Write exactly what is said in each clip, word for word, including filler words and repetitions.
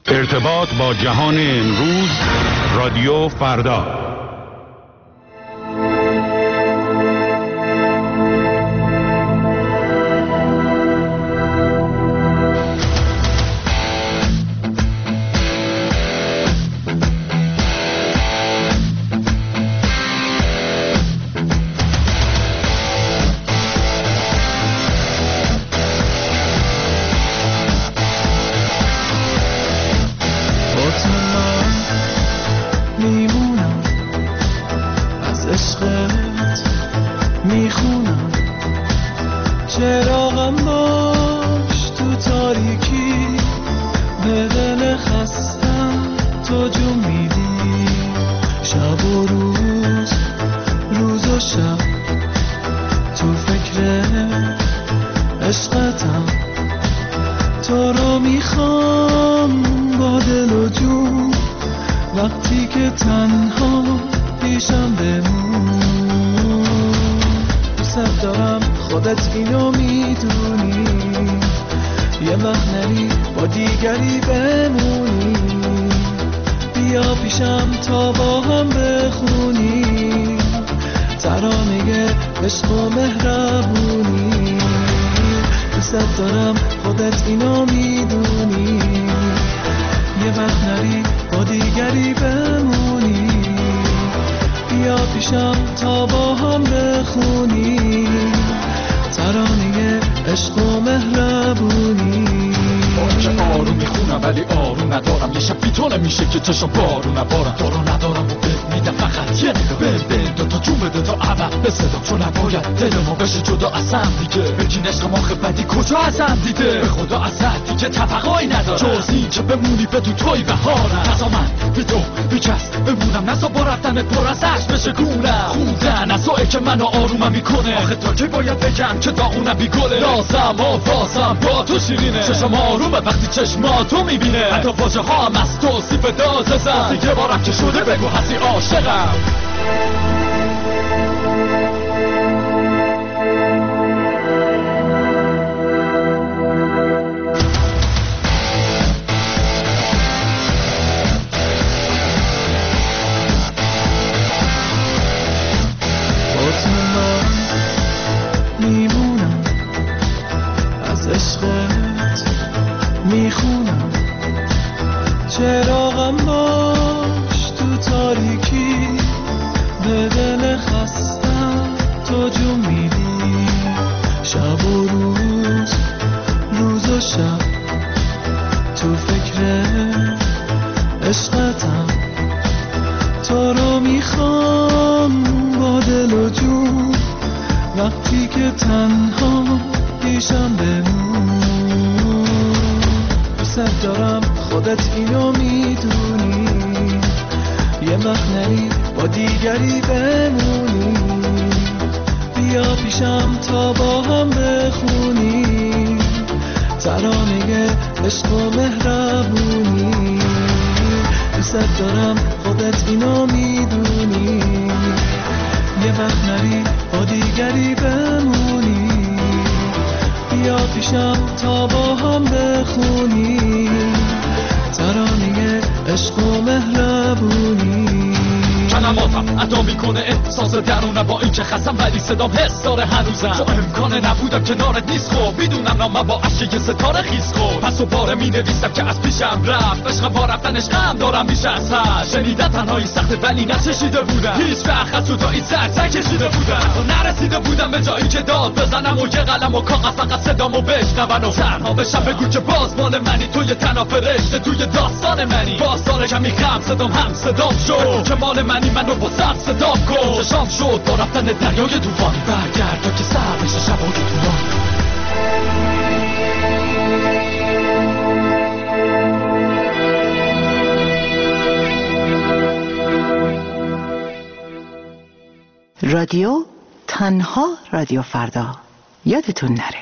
ارتباط با جهان امروز، رادیو فردا. که منو آرومم میکنه آخه تا که باید بگم که داغونم بیگله نازم و بازم با تو شیرینه چشم آرومه وقتی چشماتو میبینه حتی واجه ها هم از توصیف دازه زن یه بارم که شده بگو هستی عاشقم صدام حس داره هنوزم تو امکانه نبودم کنارت نیست خب میدونم نام با عشق یه ستاره خیز خب پس و باره می نویسم که از پیشم رفت عشق با رفتنش غم دارم بیش از حد شنیدن تنهایی سخته ولی نچشیده بودم هیچ وقت از جدایی سر نکشیده بودم حتی نرسیده بودم به جایی که داد بزنم و یه قلم و کاغذ فقط صدامو بشنون و تنها بشم بگو که باز مال منی توی تنها فرشته توی داستان منی باز داره کمی خم صدام هم صدام شد که مال منی منو با سر صدام کن چشام شد با رفتن دریای طوفان برگرد تا که سر بشه شبای طولان رادیو تنها رادیو فردا یادتون نره.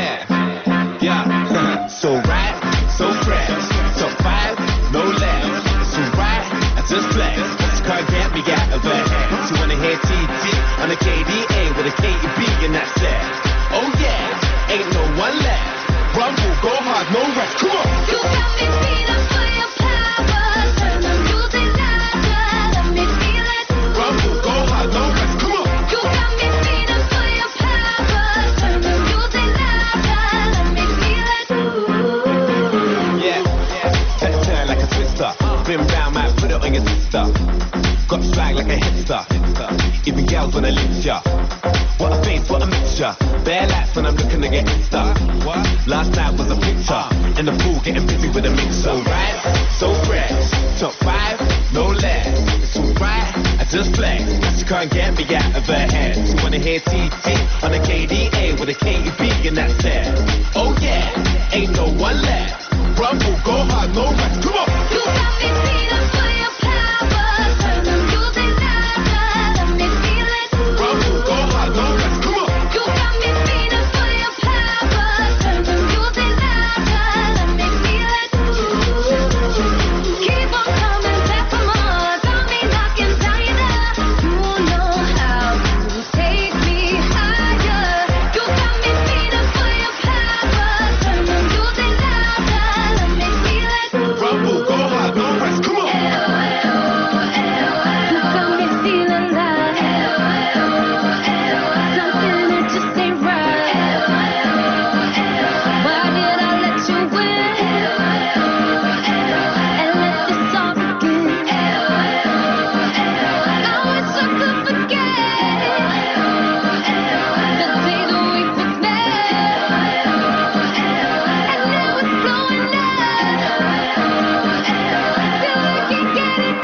So right, so fresh, so fine, no less. of her head. She wanna hear T T on the K D A with a K E B and that's it. Oh yeah, ain't no one left. Rumble, go hard, no rest. Come on. You got me feeling for your power. Turn the music louder, let me feel it. Rumble, go hard, no rest. Come on. You got me feeling for your power. Turn the music louder, let me feel it. Yeah, yeah. Turn, turn like a twister. Spin round, might put it on your sister. Got swag like a hipster. Even girls wanna lift ya. What a face, what a mixture. Bare lights when I'm looking to get Insta. Last night was a picture. In the pool getting busy with a mixer. So right, so fresh. Top five, no less. It's alright, I just flex. She can't get me out of her head. She wanna hear T T on the K D A with a K E B and that's it. Oh yeah, ain't no one left. Rumble, go hard, no rest. Come on. You got me feeling for your power. Turn the music louder, let me feel it. Rumble, go hard, no rest. Come on. You got me feeling for your power. Turn the music louder, let me feel it. Keep on coming back for more. Got me knocking tighter. You know how to take me higher. You got me feeling for your power. Turn the music louder, let me feel it. Rumble, go hard, no rest. Come on. You got me feeling like something that just ain't right. Why did I let you win and let this all begin? I wish I could forget the day that we first met, and now it's blowing up. Still I can't get it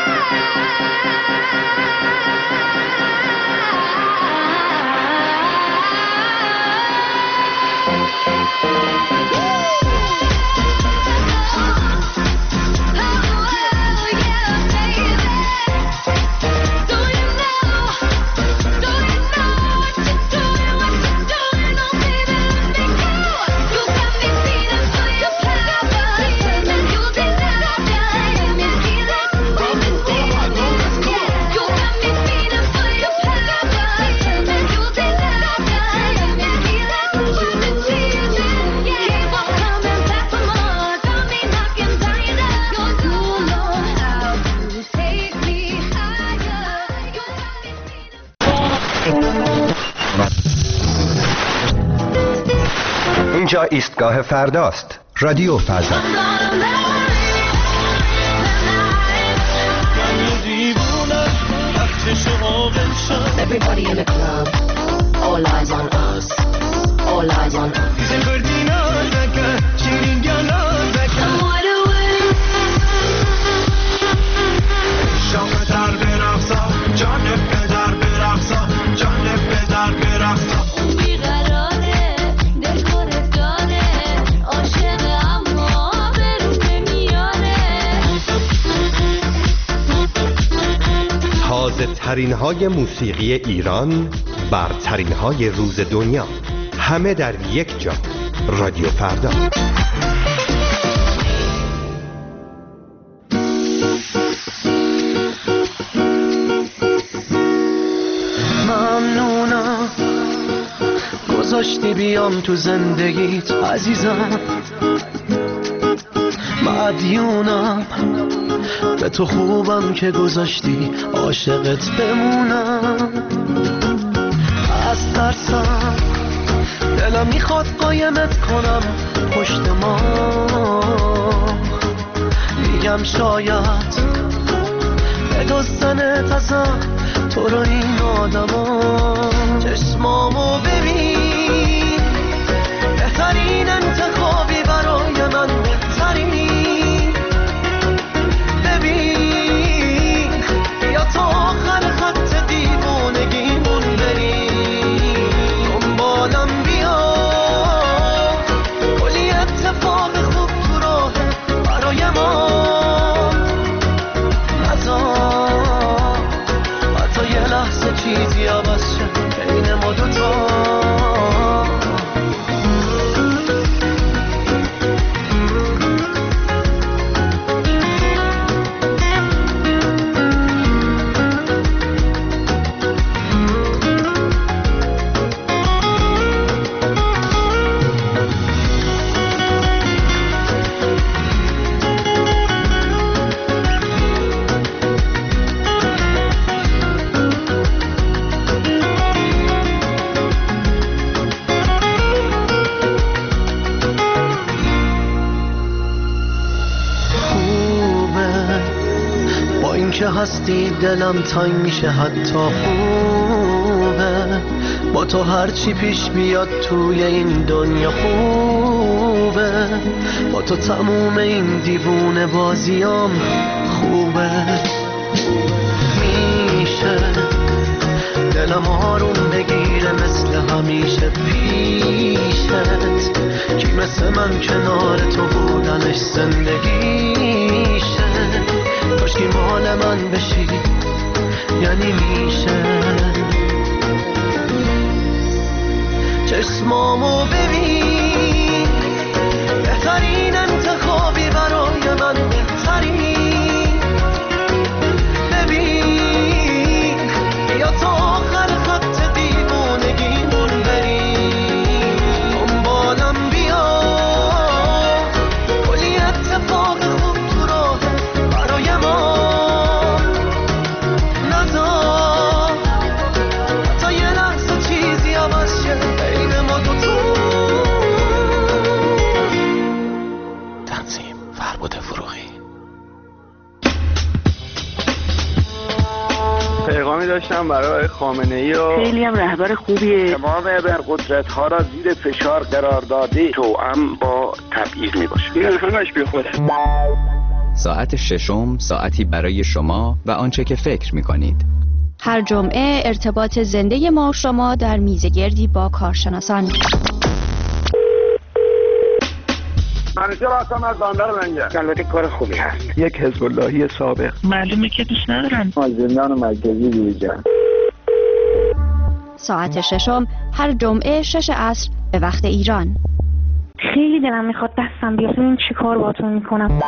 اینجا ایستگاه فرداست. رادیو فردا. Everybody in the club, all eyes on us, all eyes on us. تازه ترین های موسیقی ایران، برترین های روز دنیا، همه در یک جا. رادیو فردا. ممنونم گذاشتی بیام تو زندگیت عزیزم، مدیونم به تو خوبم که گذاشتی عاشقت بمونم. از ترسم دلم میخواد قایمت کنم پشت ما، میگم شاید بدزدنت ازم تو رو این آدما. چشمامو ببین، بهترین انتخابی برای من، بهترین. ببین بیا تا آخر خط دیوونگیمون بریم، دنبالم بیا، کلی اتفاق خوب تو راه برای ما. نذار حتی یه لحظه چیزی عوض شه بین ما دوتا. که هستی دلم تنگ میشه حتی خوبه، با تو هرچی پیش بیاد توی این دنیا خوبه، با تو تموم این دیوونه بازیام خوبه. میشه دلم آروم بگیره مثل همیشه پیشت، کی مثل من کنار تو بودنش زندگیشه، کاشکی مال من بشی یعنی میشه. چشمامو ببین، بهترین انتخابی برای من، بهترین. ببین یا تا آخر خط دیوونگیمون بریم، دنبالم بیا، کلی اتفاق خوب تو راه برای ما نذار، تا یه لحظه چیزی عوض شه بین ما دوتا. تنظیم فربود فروغی. پیغامی داشتم برای خامنه‌ای و خیلی هم رهبر خوبیه. تمام ابرقدرت‌ها را زیر فشار قرار داده، توأم با تبعیض میباشه. این همش بیخوده. ساعت ششم ساعتی برای شما و آنچه که فکر می‌کنید. هر جمعه ارتباط زنده ما و شما در میزگردی با کارشناسان. منیشه راستم از باندر منگه. البته کار خوبی هست. یک حزب اللهی سابق. معلومه که دوست ندارن. از زندان مرکزی بیرون. ساعت ششم هر جمعه شش عصر به وقت ایران. خیلی دلم میخواد دستم بیاد ببین چی کار باهاتون میکنم.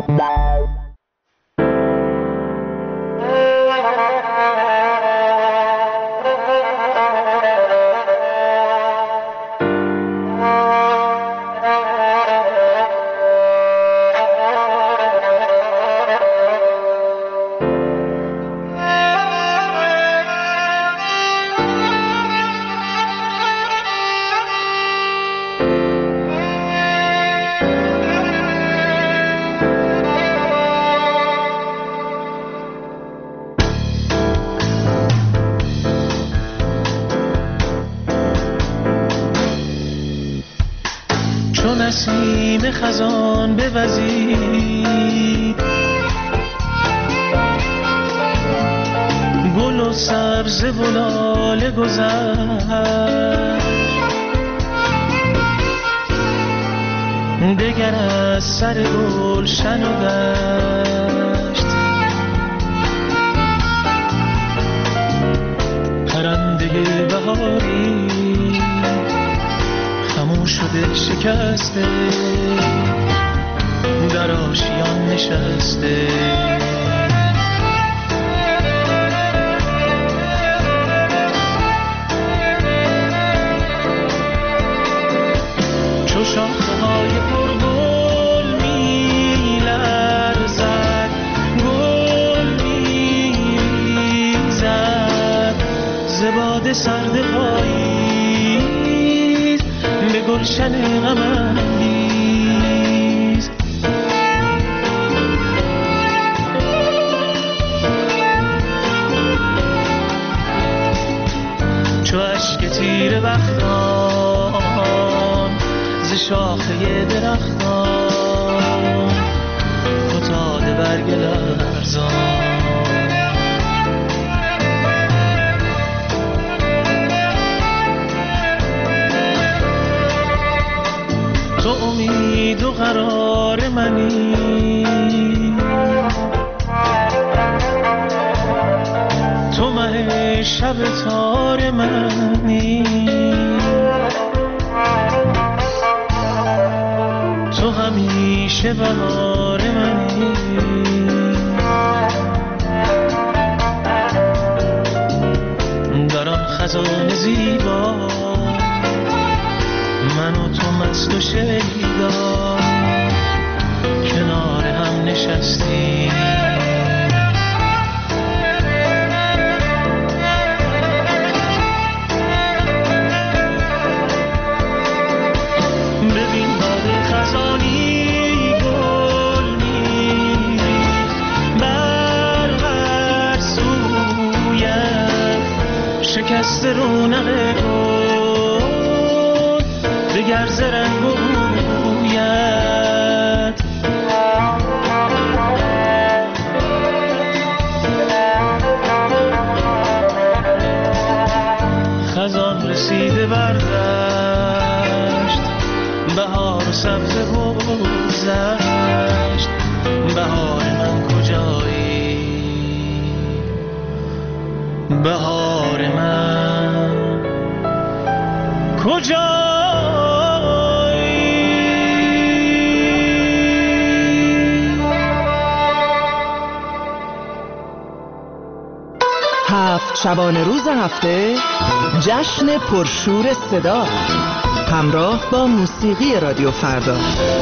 نسیم خزان بوزید، گل و سبز و لاله گذشت، دگر از سر گلشن و دشت، پرنده بهاری خاموش شده شکسته، در آشیان نشسته. چو شاخه های پرگل می لرزد، گل می ریزد ز باد سرد پاییز به گلشن غم انگیز. چو اشک تیر بختان ز شاخه درختان فتاده برگ لرزان. تو امید و قرار منی، تو مه شب تار منی، تو همیشه بهار منی. در آن خزان زیبا من و تو مست و شیدا کنار هم نشستیم. ببین باد خزانی گل می‌ریخت بر ز رونق گل دگر ز رنگ و بویت خزان رسیده بردشت بهار سبز بگذشت بهار من کجایی بهار من کجایی هفت شبانه روز هفته جشن پرشور صدا همراه با موسیقی رادیو فردا.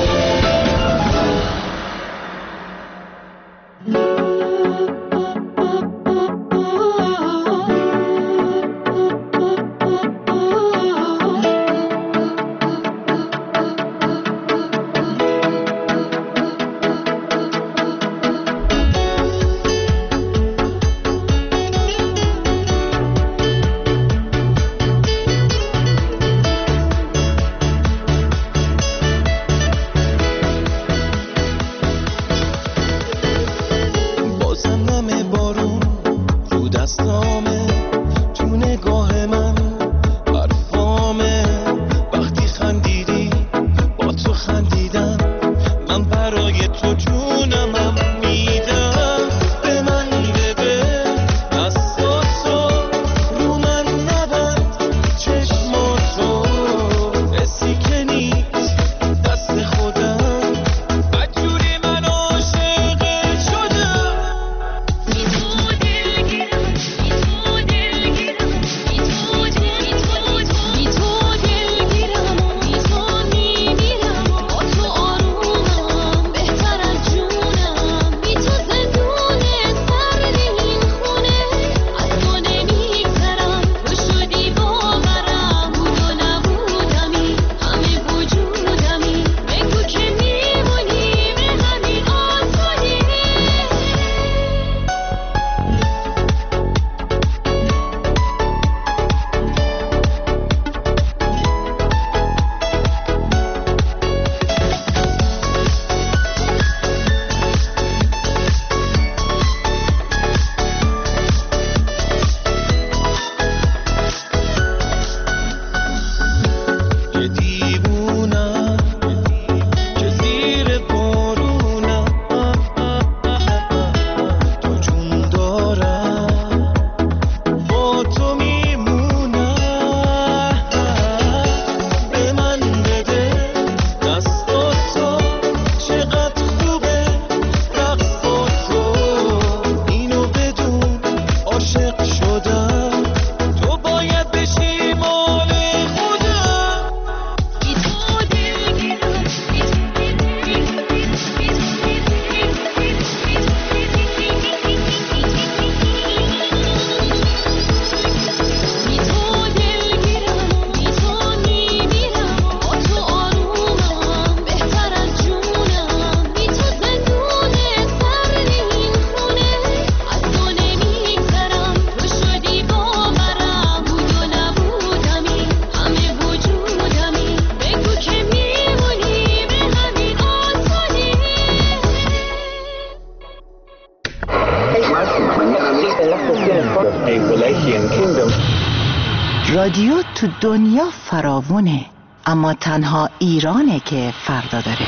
رادیو تو دنیا فراوونه، اما تنها ایرانه که فردا داره.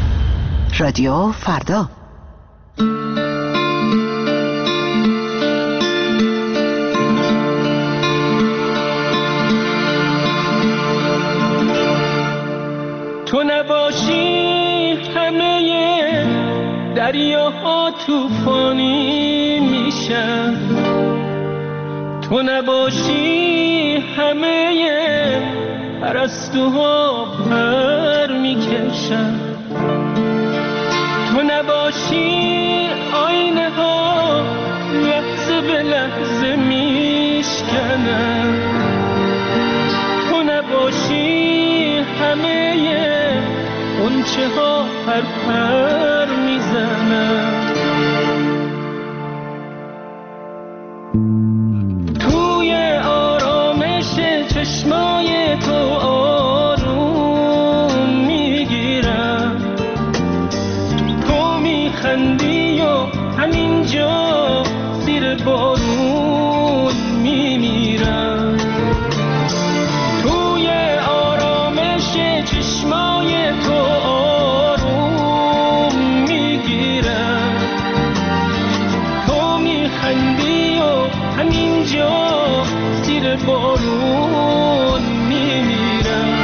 رادیو فردا. تو نباشی همه دریاها طوفانی میشن، تو نباشی همه پرستوها پر میکشن، تو نباشی آینه ها لحظه به لحظه میشکنن، تو نباشی همه غنچه ها پر پر میزنن. توی آرامش بارون میمیرم. توی آرامش چشمای تو آروم میگیرم. تو میخندی و همینجا زیر بارون میمیرم.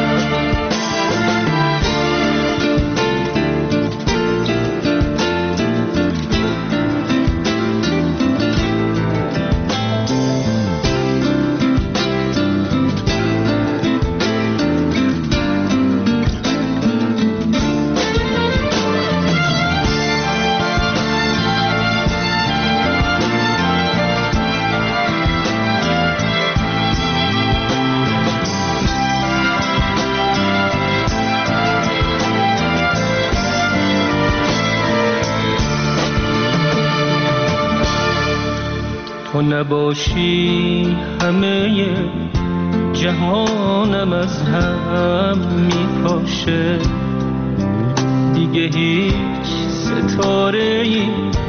تو نباشی همه جهانم از هم میپاشه. دیگه هیچ ستاره‌ای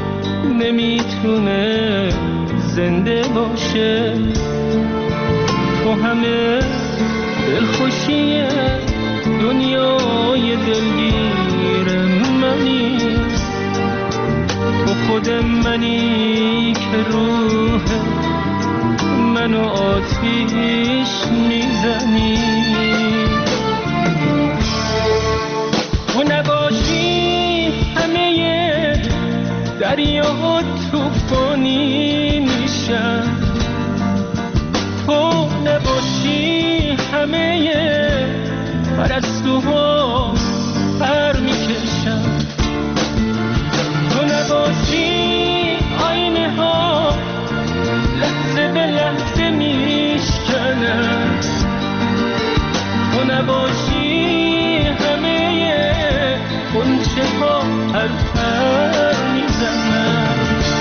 نمیتونه زنده باشه. تو همه دلخوشی دنیای دلگیر منی. تو خود منی که روح منو آتیش میزنی. تو نباشی همه دریا توفانی میشن. تو نباشی همه پرستوها پر میکشن. تو نباشی آینه ها لحظه به لحظه میشکنن. تو نباشی همه غنچه ها پر پر میزنن.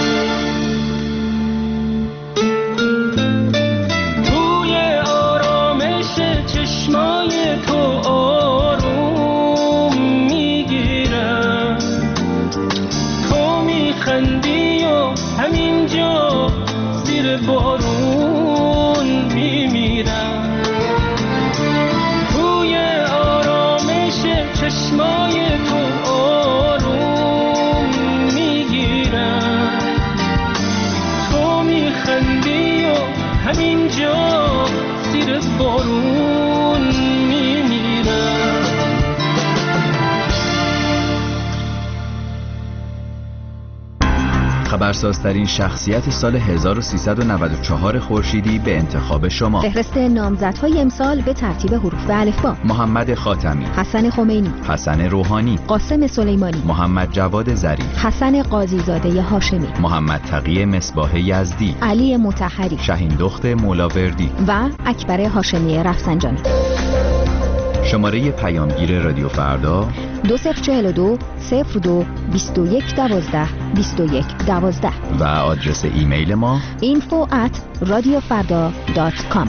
توی آرامش چشمای تو آروم میگیرم. تو میخندی و همینجا زیر بارون میمیرم. توی آرامش چشمای تو آروم میگیرم. تو میخندی و همینجا زیر بارون میمیرم. خبرسازترین شخصیت سال هزار و سیصد و نود و چهار خورشیدی به انتخاب شما. فهرست نامزدهای امسال به ترتیب حروف الفبا: محمد خاتمی، حسن خمینی، حسن روحانی، قاسم سلیمانی، محمد جواد ظریف، حسن قاضیزاده هاشمی، محمد تقی مصباح یزدی، علی مطهری، شهین دخت مولاوردی و اکبر هاشمی رفسنجانی. شماره پیامگیر رادیو فردا دو صفر چهل و دو صفر دو بیست و یک دوازده بیست و یک دوازده و آدرس ایمیل ما info at radiofarda dot com.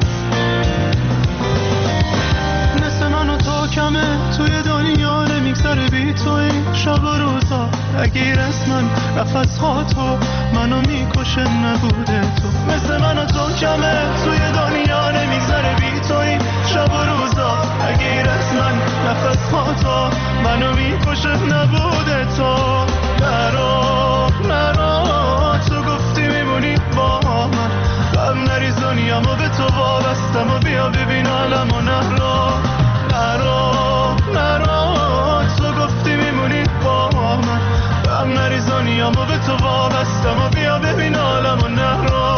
توی دنیا نمیگذره نمیگذره بی تو این شب و روزا، اگه از من نفس ها تو منو میکشه نبوده تو، مثل من و تو کمه توی دنیا نمیگذره بی تو این شب و روزا، اگه از من نفس ها تو منو میکشه نبوده تو. نرو نرو تو گفتی میمونی با من، غم نریز دنیامو به تو وابستم و بیا ببین عالمو. نرو نرو نرو تو گفتی میمونی با من، غم نریز دنیامو به تو وابستم و بیا ببین عالمو. نرو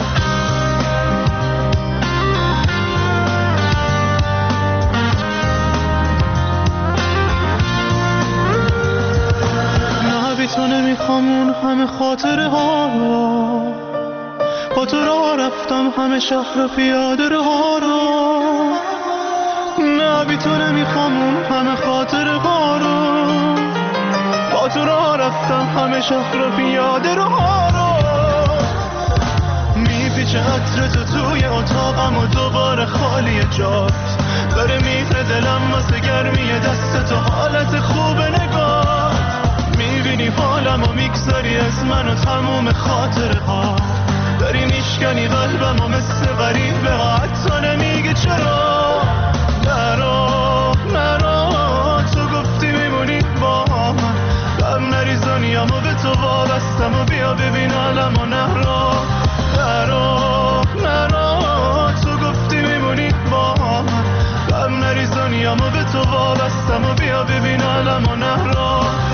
نه بی تو نمیخوام اون همه خاطره ها، با تو راه رفتم همه شهر پیاده ها رو، نه بی تو نمیخوام اون همه خاطره ها رو، با تو راه رفتم همه شهر پیاده ها رو. میپیچه عطر تو توی اتاقم و دوباره خالی جاست، داره میره دلم واسه گرمی دست تو، حالت خوب نگاه میبینی حالم و میگذاری از من و تموم خاطره ها، داری میشکنی قلبم و مثل غریبه ها، حتی نمیگه چرا. نرو نرو تو گفتی میمونی با من، غم نریز دنیامو به تو وابستم و بیا ببین عالمو. نرو نرو نرو تو گفتی میمونی با من، غم نریز دنیامو به تو وابستم و بیا ببین عالمو. نرو